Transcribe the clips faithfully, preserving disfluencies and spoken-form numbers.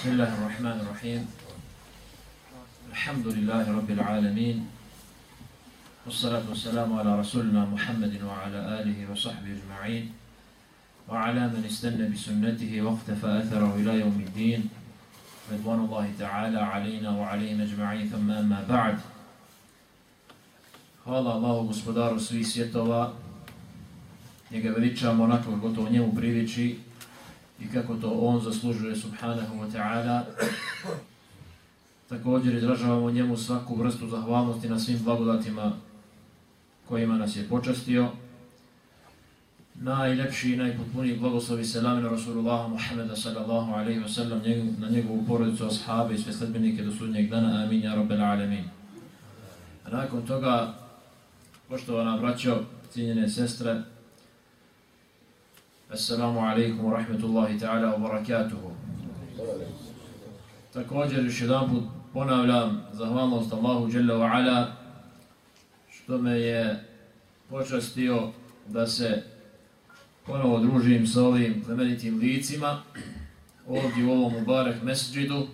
بسم الله الرحمن الرحيم الحمد لله رب العالمين والصلاة والسلام على رسولنا محمد وعلى آله وصحبه أجمعين وعلى من استنى بسنته واقتفى أثره إلى يوم الدين رضوان الله تعالى علينا وعليهم أجمعين ثم أما بعد. Hvala Allahu gospodaru svih svjetova, njega veličamo onako kako to njemu priliči i kako to on zaslužuje subhanahu wa ta'ala. Također izražavamo njemu svaku vrstu zahvalnosti na svim blagodatima kojima nas je počastio. Najljepši i najpotpuniji blagoslovi selami na Rasulullaha Muhammeda sallallahu alaihi wa sallam, na njegovu porodicu, ashabe i sve sledbenike do sudnjeg dana. Amin ja rabbel alamin. A nakon toga, poštovana braćo, cijenjene sestre, assalamu alaikum wa rahmetullahi ta'ala wa barakatuhu. Također još jedan put ponavljam zahvalnost Allahu Jalla wa Ala što me je počastio da se ponovo družim sa ovim plemenitim licima ovdje u ovom Mubarak mesdžidu,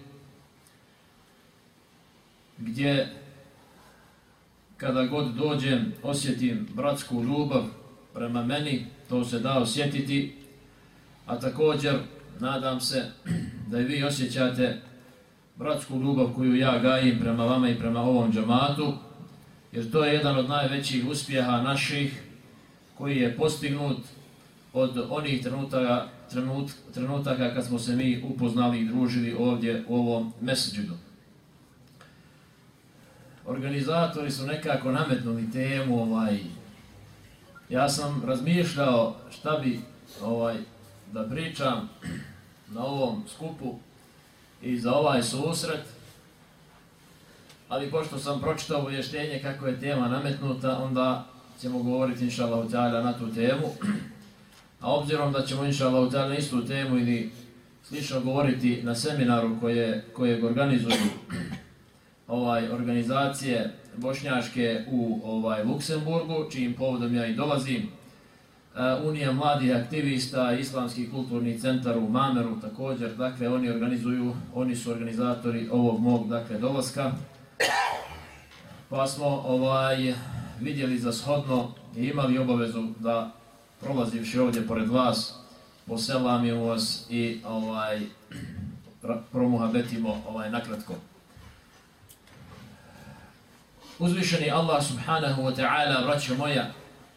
gdje kada god dođem osjetim bratsku ljubav prema meni, to se da osjetiti, a također nadam se da i vi osjećate bratsku ljubav koju ja gajim prema vama i prema ovom džamatu, jer to je jedan od najvećih uspjeha naših koji je postignut od onih trenutaka, trenut, trenutaka kad smo se mi upoznali i družili ovdje u ovom mesdžidu. Organizatori su nekako nametnuli temu, ovaj, ja sam razmišljao šta bi ovaj, da pričam na ovom skupu i za ovaj susret, ali pošto sam pročitao obavještenje kako je tema nametnuta, onda ćemo govoriti inša Allahu ta'ala na tu temu. A obzirom da ćemo inša Allahu ta'ala na istu temu ili slično govoriti na seminaru koje, kojeg organizuju ovaj, organizacije bošnjaške u ovaj, Luksemburgu, čijim povodom ja i dolazim, uh, Unija mladih aktivista, Islamski kulturni centar u Mameru također, dakle oni organizuju, oni su organizatori ovog mog dakle dolaska. Pa smo ovaj, vidjeli za shodno i imali obavezu da prolazivši ovdje pored vas poselamimo vas i ovaj, promuhabetimo ovaj, nakratko. Uzvišeni Allah subhanahu wa ta'ala, braćo moja,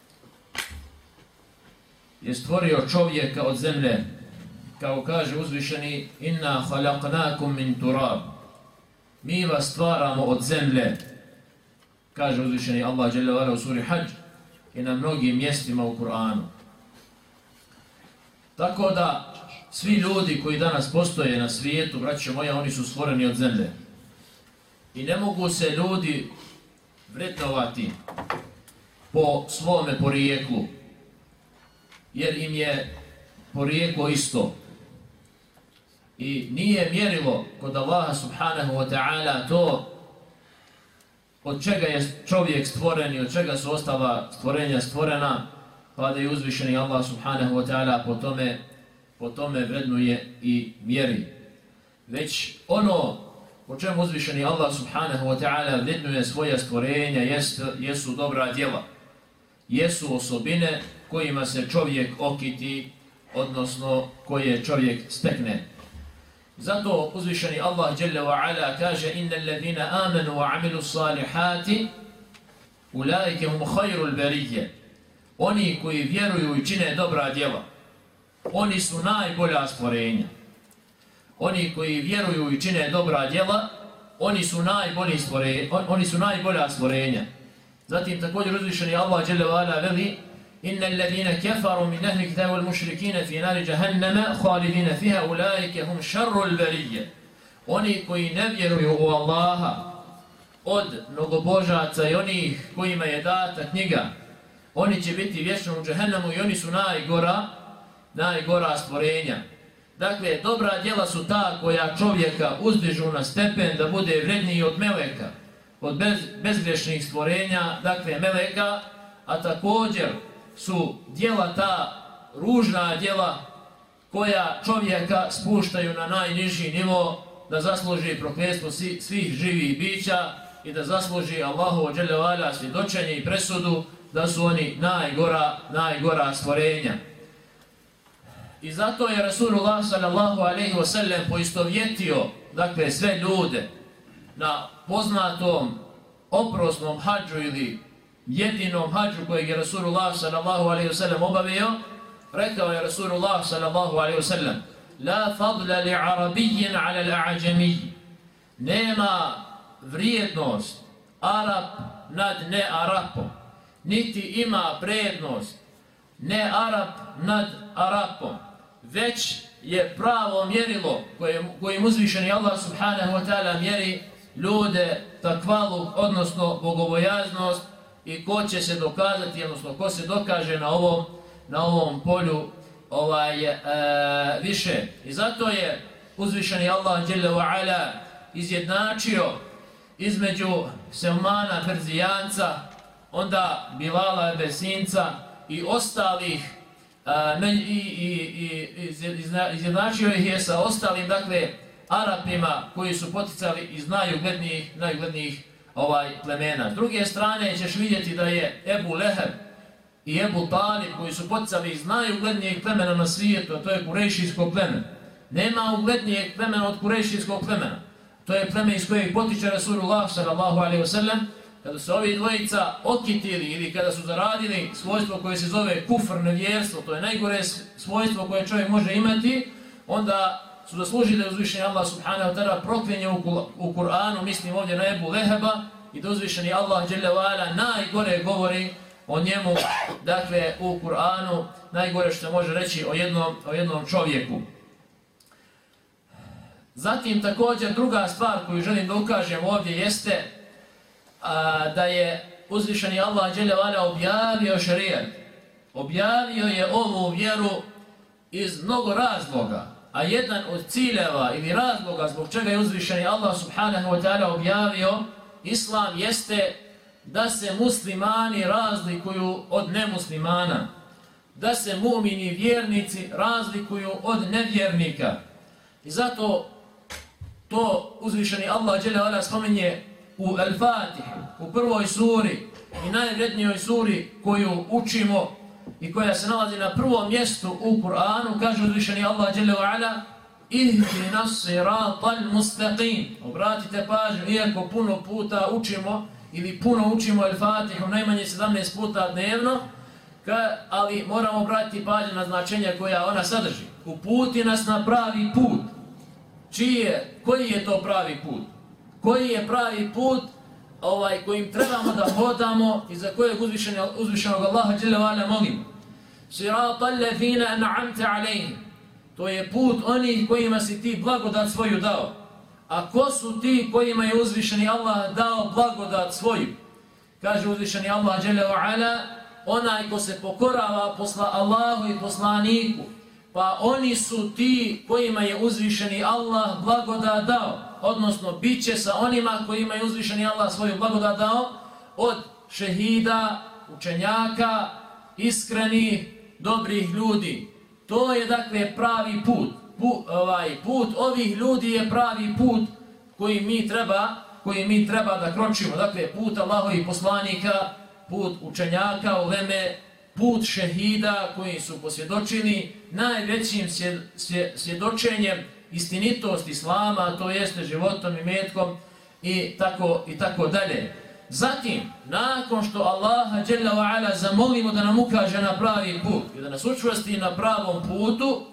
je stvorio čovjeka od zemlje, kao kaže uzvišeni: inna khalaqnakum min turab, mi vas stvaramo od zemlje, kaže uzvišeni Allah dželle ve ala u suri Hadž i na mnogim mjestima u Kur'anu. Tako da svi ljudi koji danas postoje na svijetu, braćo moja, oni su stvoreni od zemlje. I ne mogu se ljudi vrednovati po svome porijeklu, jer im je porijeklo isto. I nije mjerilo kod Allaha subhanahu wa ta'ala to od čega je čovjek stvoren i od čega su ostala stvorenja stvorena, pa da je uzvišeni Allah subhanahu wa ta'ala po tome, po tome vrednuje i mjeri. Već ono po čemu uzvišeni Allah subhanahu wa ta'ala vrednuje svoja stvorenja jest, jesu dobra djela, jesu osobine kojima se čovjek okiti, odnosno koje čovjek stekne. Zato uzvišeni Allah dželle ve ala kaže: innal ladina amanu wa amilu salihati ulaika hum khairul bariyya, oni koji vjeruju i čine dobra djela, oni su najbolja stvorenja. Oni koji vjeruju i čine dobra djela, oni su najbolji stvorenja, oni su najbolja stvorenja. Zatim također uzvišeni Allah dželle ve ala veli: innal ladina kafaru min ahli kitabi wal mushrikina fi nari jahannama khalidina fiha ulaika hum sharrul bariyya, oni koji ne vjeruju u Allaha od mnogobožaca i onih kojima je data knjiga, oni će biti vječno u džehennamu i oni su najgora, najgora stvorenja. Dakle, dobra djela su ta koja čovjeka uzdižu na stepen da bude vredniji od meleka, od bez, bezgrešnih stvorenja, dakle meleka, a također su djela ta ružna djela koja čovjeka spuštaju na najniži nivo da zasluži prokletstvo svih živih bića i da zasluži Allahovo dželle ve ala svjedočenje i presudu da su oni najgora, najgora stvorenja. I zato je Rasulullah sallallahu alejhi ve sellem poistovjetio dakle sve ljude na poznatom oprosnom hadžu ili jedinom hadžu kojeg je Rasulullah sallallahu alejhi ve sellem obavio. Rekao je Rasulullah sallallahu alejhi ve sellem: La fadla li arabijin ala l'a'đamij. Nema vrijednost Arab nad ne Arapom, niti ima prednost ne Arab nad Arapom, već je pravo mjerilo kojim, kojim uzvišeni Allah subhanahu wa ta'ala mjeri ljude takvalu, odnosno bogobojaznost, i ko će se dokazati, odnosno ko se dokaže na ovom, na ovom polju ovaj, e, više. I zato je uzvišeni Allah dželle ve ala izjednačio između Selmana Perzijanca, onda Bilala Ebesinca i ostalih, a, i, i, i izjednačio ih je sa ostalim, dakle, Arapima koji su poticali iz najuglednijih, najuglednijih ovaj, plemena. S druge strane ćeš vidjeti da je Ebu Leheb i Ebu Talib koji su poticali iz najuglednijeg plemena na svijetu, a to je kurejšijsko pleme. Nema uglednijeg plemena od kurejšijskog plemena. To je pleme iz kojeg potiče Rasulullah sallallahu alejhi ve sellem. Kada su ovi dvojica okitili ili kada su zaradili svojstvo koje se zove kufr, nevjerstvo, to je najgore svojstvo koje čovjek može imati, onda su zaslužili da je uzvišeni Allah subhanahu wa ta'ala proklinje u Kur'anu, mislim ovdje na Ebu Leheba, i da uzvišeni Allah dželle ve ala najgore govori o njemu, dakle u Kur'anu, najgore što može reći o jednom, o jednom čovjeku. Zatim također druga stvar koju želim da ukažem ovdje jeste a, da je uzvišeni Allah dželle ve ala objavio šerijat. Objavio je ovu vjeru iz mnogo razloga, a jedan od ciljeva ili razloga zbog čega je uzvišeni Allah subhanahu wa ta'ala objavio Islam jeste da se muslimani razlikuju od nemuslimana, da se mu'mini vjernici razlikuju od nevjernika. I zato to uzvišeni Allah dželle ve ala spominje u Al-Fatihi, u prvoj suri i najvrednijoj suri koju učimo i koja se nalazi na prvom mjestu u Kur'anu. Kaže uzvišeni Allah dželle ve ala: Ihdinas siratal mustaqim. Obratite pažnju, iako puno puta učimo ili puno učimo Al-Fatihu, najmanje sedamnaest puta dnevno, ka, ali moramo obratiti pažnju na značenja koja ona sadrži. Uputi nas na pravi put. Čiji je, koji je to pravi put? Koji je pravi put ovaj, kojim trebamo da hodamo i za kojeg uzvišenog Allaha dželle ve ala molimo? Siratal lezina an'amta alejhim. To je put onih kojima si ti blagodat svoju dao. A ko su ti kojima je uzvišeni Allah dao blagodat svoju? Kaže uzvišeni Allah dželle ve ala: onaj ko se pokorava posla Allahu i poslaniku, pa oni su ti kojima je uzvišeni Allah blagodat dao, odnosno bit će sa onima kojima je uzvišeni Allah svoju blagodat dao, od šehida, učenjaka, iskrenih, dobrih ljudi. To je dakle pravi put. Put, ovaj, put ovih ljudi je pravi put koji mi treba, koji mi treba da kročimo. Dakle, put Allahovih poslanika, put učenjaka, uleme, put šehida koji su posvjedočili najvećim svjedočenjem istinitost Islama, to jeste životom i metkom i tako, i tako dalje. Zatim, nakon što Allaha dželle ve ala zamolimo da nam ukaže na pravi put i da nas učvrsti na pravom putu,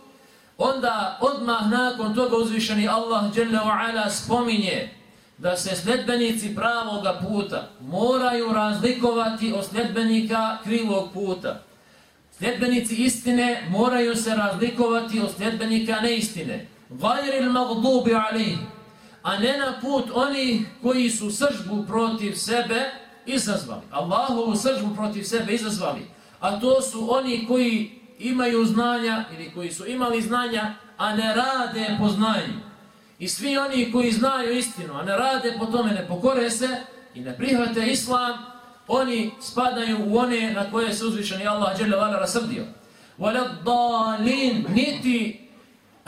onda odmah nakon toga uzvišeni Allah dželle ve ala spominje da se sljedbenici pravoga puta moraju razlikovati od sljedbenika krivog puta. Sljedbenici istine moraju se razlikovati od sljedbenika neistine. Gajril magdubi alejhim, a ne na put onih koji su sržbu protiv sebe izazvali. Allahovu sržbu protiv sebe izazvali. A to su oni koji imaju znanja ili koji su imali znanja, a ne rade po znanju. I svi oni koji znaju istinu, a ne rade po tome, ne pokore se i ne prihvate Islam, oni spadaju u one na koje se uzvišeni Allah dželle ve ala rasrdio. Waladdallin, niti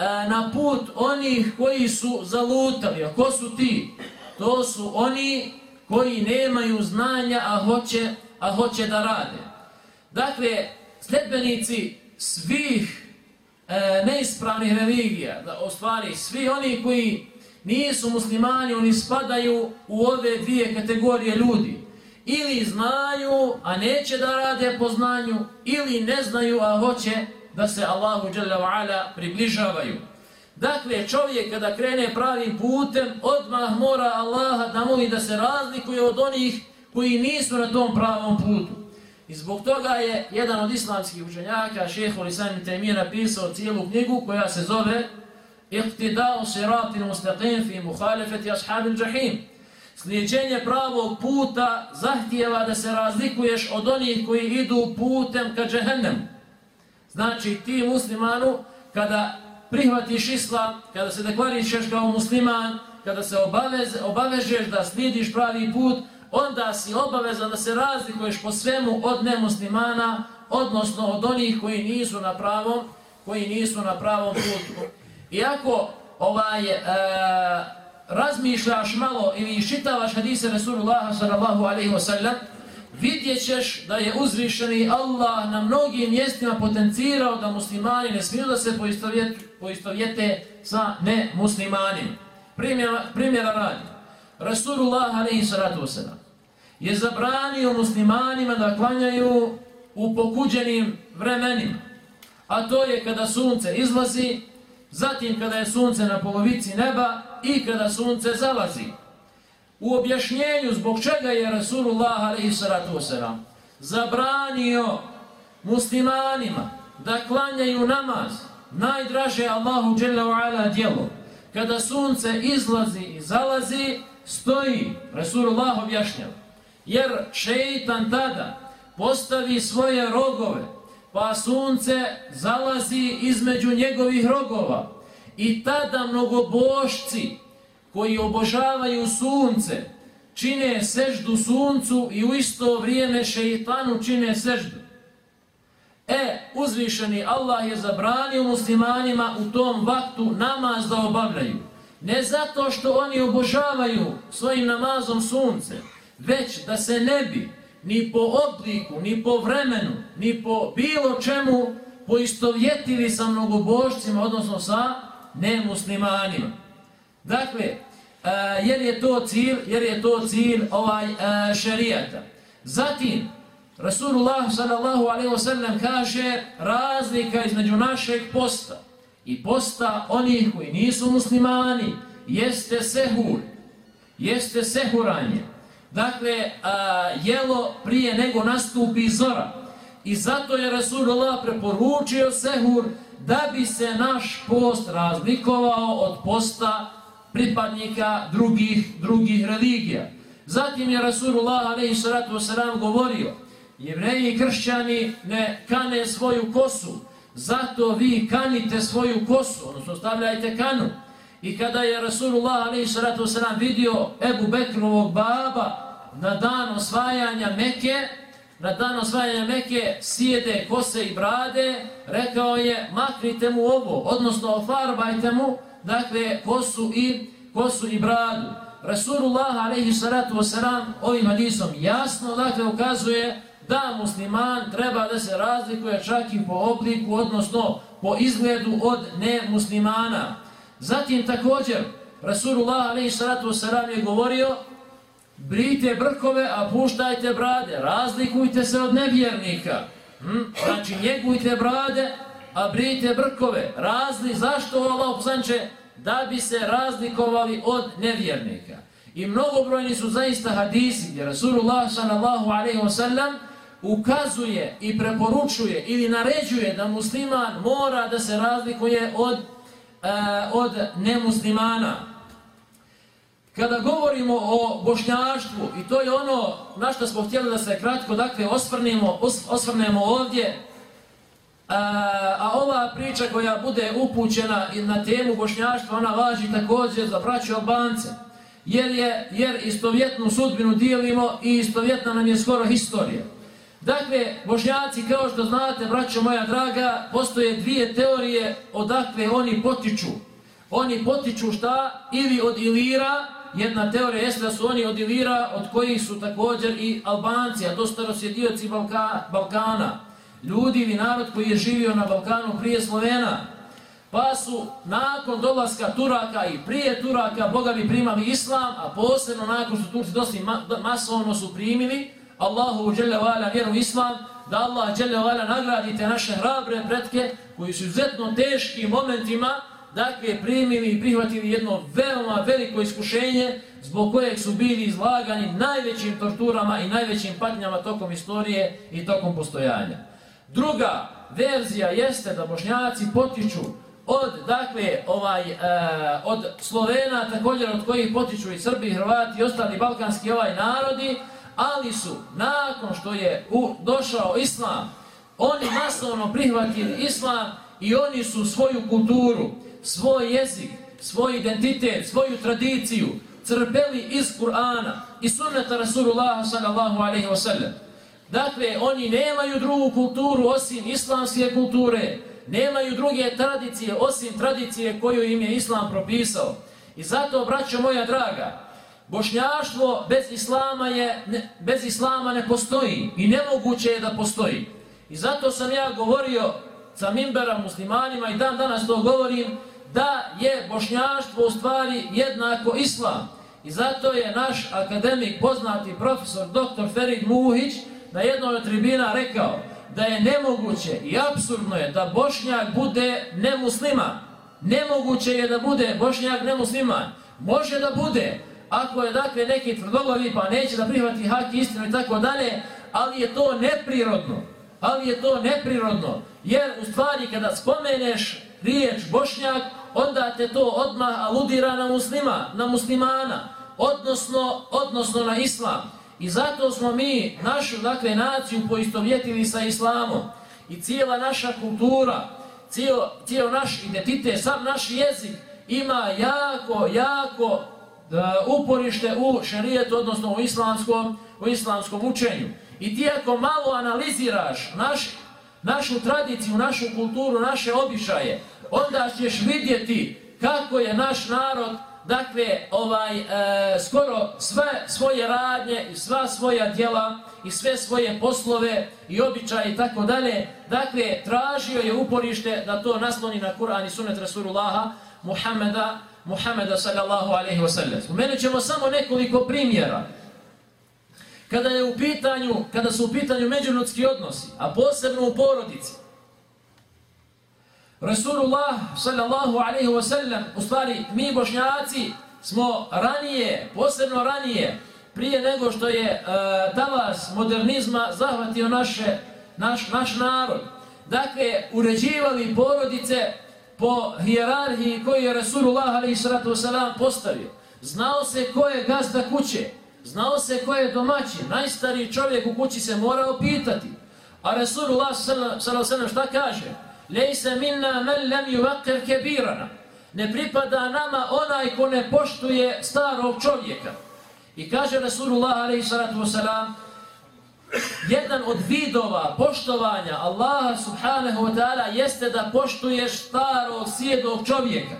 na put onih koji su zalutali. A ko su ti? To su oni koji nemaju znanja, a hoće, a hoće da rade. Dakle, sledbenici svih e, neispravnih religija, da, u stvari svi oni koji nisu muslimani, oni spadaju u ove dvije kategorije ljudi. Ili znaju, a neće da rade po znanju, ili ne znaju, a hoće da se Allahu dželle ve ala približavaju. Dakle, čovjek kada krene pravim putem, odmah mora Allaha da moli da se razlikuje od onih koji nisu na tom pravom putu. I zbog toga je jedan od islamskih učenjaka, šejhul Islam ibn Tejmije, napisao cijelu knjigu koja se zove Iqtida'u siratil mustaqim fi muhalafati ashabil jahim. Slijeđenje pravog puta zahtijeva da se razlikuješ od onih koji idu putem ka džehennemu. Znači, ti muslimanu, kada prihvatiš islam, kada se deklarišeš kao musliman, kada se obavez, obavežeš da slijediš pravi put, onda si obavezan da se razlikuješ po svemu od nemuslimana, odnosno od onih koji nisu na pravom, koji nisu na pravom putu. Iako ovaj, e, razmišljaš malo ili iščitavaš hadise Rasulullaha sallallahu alejhi ve sellem, vidjet ćeš da je uzvišeni Allah na mnogim mjestima potencirao da muslimani ne smiju da se poistovjete, poistovjete sa nemuslimanima. Primjera, primjera radi. Rasulullah alejhi salatu vesselam je zabranio muslimanima da klanjaju u pokuđenim vremenima. A to je kada sunce izlazi, zatim kada je sunce na polovici neba i kada sunce zalazi. U objašnjenju zbog čega je Rasulullah alejhi salatu vesselam zabranio muslimanima da klanjaju namaz, najdraže Allahu dželle ve ala djelo, kada sunce izlazi i zalazi, stoji, Rasulullah objašnjava, jer šeitan tada postavi svoje rogove, pa sunce zalazi između njegovih rogova i tada mnogobošci koji obožavaju sunce čine seždu suncu i u isto vrijeme šeitanu čine seždu. E, uzvišeni Allah je zabranio muslimanima u tom vaktu namaz da obavljaju. Ne zato što oni obožavaju svojim namazom sunce, već da se ne bi ni po obliku, ni po vremenu, ni po bilo čemu poistovjetili sa mnogobošcima, odnosno sa nemuslimanima. Dakle, uh, jer je to cilj, jer je to cilj ovaj uh, šerijata. Zatim, Rasulullah sallallahu alejhi ve sellem kaže razlika između našeg posta i posta onih koji nisu muslimani jeste sehur, jeste sehuranje. Dakle, a, jelo prije nego nastupi zora. I zato je Rasulullah preporučio sehur da bi se naš post razlikovao od posta pripadnika drugih, drugih religija. Zatim je Rasulullah alejhi salatu vesselam govorio, Jevreji i kršćani ne kane svoju kosu, zato vi kanite svoju kosu, odnosno stavljajte kanu. I kada je Rasulullah alejhi salatu vesselam vidio Ebu Bekrovog baba na dan osvajanja Mekke, na dan osvajanja Mekke sjede kose i brade, rekao je maknite mu ovo, odnosno ofarbajte mu, dakle kosu i, kosu i bradu. Rasulullah alejhi salatu vesselam ovim hadisom jasno dakle ukazuje da musliman treba da se razlikuje čak i po obliku, odnosno po izgledu od nemuslimana. Zatim također Rasulullah alejhi salatu vesselam je govorio brijte brkove, a puštajte brade, razlikujte se od nevjernika. Hm? Znači njegujte brade, a brijte brkove. Razli, zašto Allah poslanče? Da bi se razlikovali od nevjernika. I mnogobrojni su zaista hadisi gdje Rasulullah sallallahu alejhi ve sellem ukazuje i preporučuje ili naređuje da musliman mora da se razlikuje od, uh, od nemuslimana. Kada govorimo o bošnjaštvu, i to je ono na što smo htjeli da se kratko dakle osvrnemo, osvrnemo ovdje, a, a ova priča koja bude upućena na temu bošnjaštva, ona važi također za braću Albance, jer, je, jer istovjetnu sudbinu dijelimo i istovjetna nam je skoro historija. Dakle, Bošnjaci, kao što znate, braćo moja draga, postoje dvije teorije odakle oni potiču. Oni potiču šta? Ili od Ilira, jedna teorija jeste da su oni od Ilira, od kojih su također i Albanci, a to su starosjedioci Balka, Balkana. Ljudi ili narod koji je živio na Balkanu prije Slovena. Pa su nakon dolaska Turaka i prije Turaka Boga bi primali islam, a posebno nakon što Turci dosta masovno su primili Allahu dželle ve ala vjeru islam, da Allah dželle ve ala nagradite naše hrabre pretke koji su izuzetno teškim momentima dakle primili i prihvatili jedno veoma veliko iskušenje zbog kojeg su bili izlagani najvećim torturama i najvećim patnjama tokom istorije i tokom postojanja. Druga verzija jeste da Bošnjaci potiču od, dakle, ovaj, e, od Slovena, također od kojih potiču i Srbi, Hrvati i ostali balkanski ovaj narodi, ali su, nakon što je u, došao islam, oni masovno prihvatili islam i oni su svoju kulturu, svoj jezik, svoj identitet, svoju tradiciju crpeli iz Kur'ana i sunneta Rasulullaha sallallahu alejhi ve sellem. Dakle, oni nemaju drugu kulturu osim islamske kulture, nemaju druge tradicije osim tradicije koju im je islam propisao. I zato, braćo moja draga, bošnjaštvo bez islama, je, ne, bez islama ne postoji i nemoguće je da postoji. I zato sam ja govorio sa minbera muslimanima i dan danas to govorim, da je bošnjaštvo u stvari jednako islam. I zato je naš akademik, poznati profesor doktor Ferid Muhić na jednoj od tribina rekao da je nemoguće i apsurdno je da Bošnjak bude nemusliman. Nemoguće je da bude Bošnjak nemusliman. Može da bude, ako je dakle neki tvrdoglavi pa neće da prihvati hak i istinu i tako dalje, ali je to neprirodno. Ali je to neprirodno, jer u stvari kada spomeneš riječ Bošnjak, onda te to odmah aludira na muslima, na muslimana, odnosno, odnosno na islam. I zato smo mi našu, dakle, naciju poistovjetili sa islamom. I cijela naša kultura, cijel, cijel naš identitet, sam naš jezik ima jako, jako da, uporište u šerijetu, odnosno u islamskom, u islamskom učenju. I ti ako malo analiziraš naš, našu tradiciju, našu kulturu, naše običaje, onda ćeš vidjeti kako je naš narod, dakle, ovaj, e, skoro sve svoje radnje i sva svoja djela i sve svoje poslove i običaje i tako dalje, dakle, tražio je uporište da to nasloni na Kur'an i sunnet Rasulullaha Muhammeda, Muhammeda sallallahu alejhi ve sellem. Spomenut ćemo samo nekoliko primjera. Kada je u pitanju, kada su u pitanju međuljudski odnosi, a posebno u porodici, Rasulullah sallallahu alejhi ve sellem, u stvari mi Bošnjaci smo ranije, posebno ranije, prije nego što je e, talas modernizma zahvatio naše, naš, naš narod, dakle, uređivali porodice po hijerarhiji koju je Rasulullah alejhi salatu vesselam postavio. Znao se ko je gazda kuće, znao se ko je domaćin, najstariji čovjek u kući se morao pitati. A Rasulullah sallallahu alejhi ve sellem šta kaže? Lejse minna men lem yuvaqqir kebirana. Ne pripada nama onaj ko ne poštuje starog čovjeka. I kaže Rasulullah alejhi salatu vesselam, jedan od vidova poštovanja Allaha subhanahu wa ta'ala jeste da poštuješ starog sjedog čovjeka.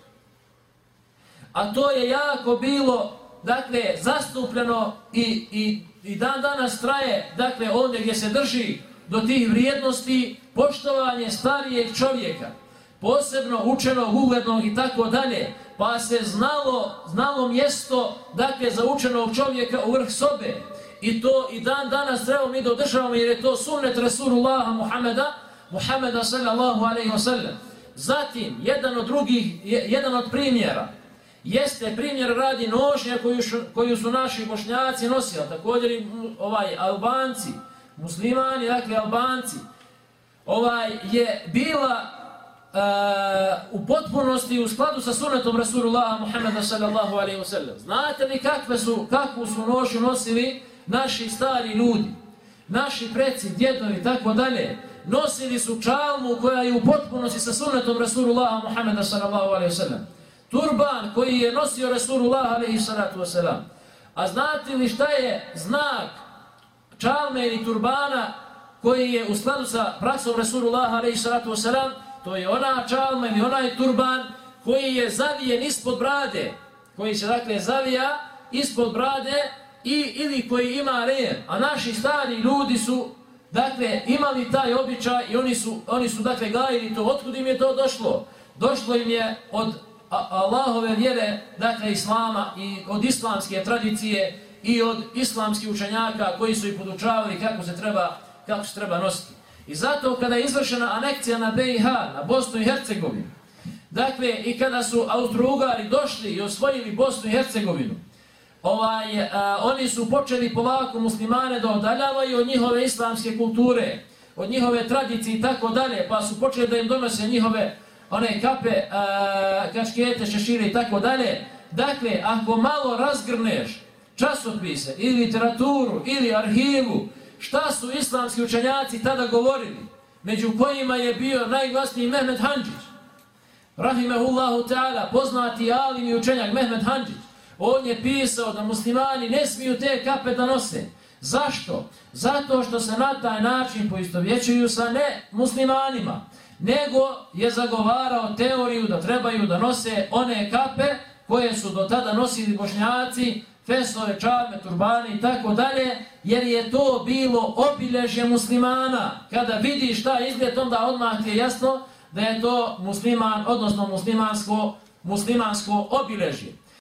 A to je jako bilo, dakle, zastupljeno i, i, i dan danas traje, dakle, ovdje gdje se drži do tih vrijednosti poštovanje starijeg čovjeka, posebno učenog, uglednog i tako dalje, pa se znalo, znalo mjesto, dakle, za učenog čovjeka u vrh sobe. I to i dan danas trebamo mi da održavamo, jer je to sunnet Rasulullaha Muhammeda, Muhammeda sallallahu alejhi ve sellem. Zatim, jedan od drugih, jedan od primjera, jeste primjer radi nošnja koju, koju su naši Bošnjaci nosili, također i ovaj, Albanci, muslimani, dakle Albanci, ovaj, je bila uh, u potpunosti u skladu sa sunnetom Rasulullaha Muhammeda sallallahu alejhi ve sellem. Znate li kakve su, kakvu su nošnju nosili naši stari ljudi, naši preci, djedovi i tako dalje? Nosili su čalmu koja je u potpunosti sa sunnetom Rasulullaha Muhammeda sallallahu alejhi ve sellem. Turban koji je nosio Rasulullah alejhi salatu vesselam. A znate li šta je znak čalme ili turbana koji je u skladu sa praksom Rasulullaha alejhi salatu vesselam, to je ona čalma ili onaj turban koji je zavijen ispod brade, koji se dakle zavija ispod brade i ili koji ima red, a naši stari ljudi su dakle imali taj običaj i oni su, oni su dakle gajili to. Otkud im je to došlo? Došlo im je od Allahove vjere, dakle Islama i od islamske tradicije i od islamskih učenjaka koji su ih podučavali kako se treba, kako se treba nositi. I zato kada je izvršena anekcija na B i H, na Bosnu i Hercegovinu, dakle i kada su Austro-Ugari došli i osvojili Bosnu i Hercegovinu, ovaj, a, oni su počeli polako muslimane da odaljavaju od njihove islamske kulture, od njihove tradicije i tako dalje, pa su počeli da im donose njihove one kape, a, kaškete, šešire i tako dalje. Dakle, ako malo razgrneš časopise ili literaturu ili arhivu, šta su islamski učenjaci tada govorili, među kojima je bio najglasniji Mehmed Handžić, rahimehullahu ta'ala, poznati alim i učenjak Mehmed Handžić. On je pisao da muslimani ne smiju te kape da nose. Zašto? Zato što se na taj način poistovjećuju sa ne muslimanima, nego je zagovarao teoriju da trebaju da nose one kape koje su do tada nosili Bošnjaci, fesove, čarme, turbani i tako dalje, jer je to bilo obilježje muslimana. Kada vidiš šta izgled, onda odmah ti je jasno da je to musliman, odnosno muslimansko, muslimansko obilježje.